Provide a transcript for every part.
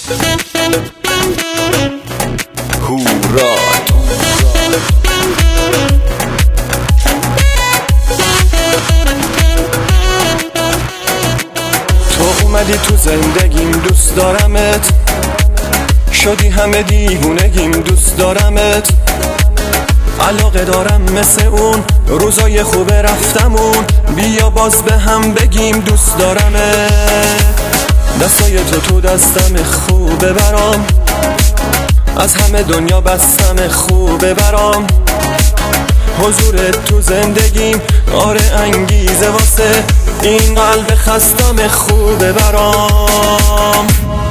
هورا تو اومدی تو زندگیم، دوست دارمت، شدی همه دیوونگیم، دوست دارمت، علاقه دارم مثل اون روزای خوب رفتمون، بیا باز به هم بگیم دوست دارمت. دستای تو دستم خوبه برام، از همه دنیا بستم خوبه برام، حضورت تو زندگیم آره انگیزه واسه این قلب خستم خوبه برام.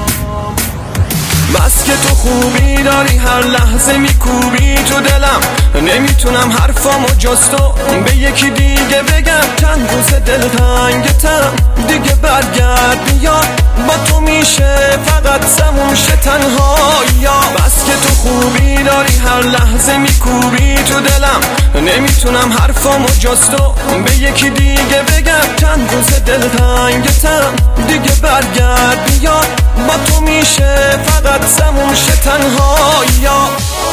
بس که تو خوبی داری، هر لحظه میکوبی تو دلم، نمیتونم حرفامو جز تو به یکی دیگه بگم. چند روز دلتنگتم دیگه برگرد بیا، با تو میشه فقط سموم شه تنهایی‌ها. بس که تو خوبی داری، هر لحظه میکوبی تو دلم، نمیتونم حرفامو جز تو به یکی دیگه بگم. چند روز دلتنگتم دیگه برگرد بیا، با تو میشه فقط سموم شه تنهایی‌ها.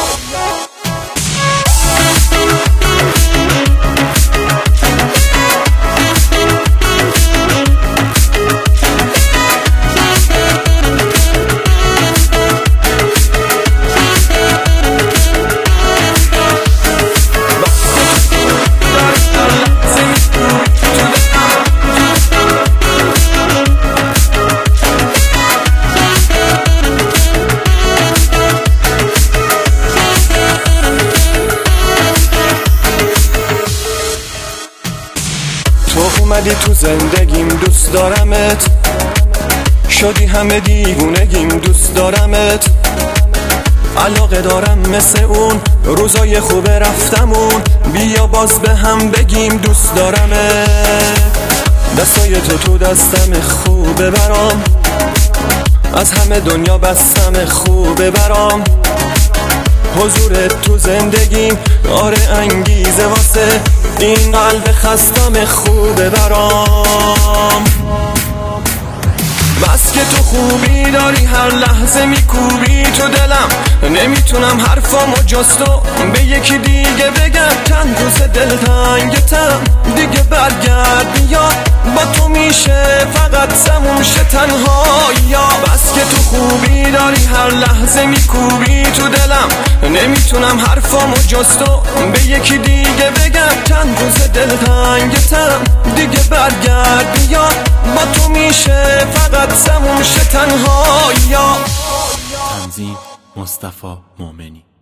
تو اومدی تو زندگیم، دوست دارمت، شدی همه دیوونگیم، دوست دارمت، علاقه دارم مثل اون روزای خوب رفتمون، بیا باز به هم بگیم دوست دارمت. دستای تو دستم خوبه برام، از همه دنیا بستم خوبه برام، حضورت تو زندگیم آره انگیزه واسه این قلب خستم خوبه برام. بس که تو خوبی داری، هر لحظه میکوبی تو دلم، نمیتونم حرفامو جز تو به یکی دیگه بگم. چند روز دلتنگتم دیگه برگرد بیا، با تو میشه فقط سموم شه تنهایی‌ها. بس که تو خوبی داری، هر لحظه میکوبی تو دلم، نمیتونم حرفامو جز تو به یکی دیگه بگم. چند روز دلتنگتم دیگه برگرد بیا، با تو میشه فقط سموم شه تنهایی‌ها. تنظیم مصطفی مومنی.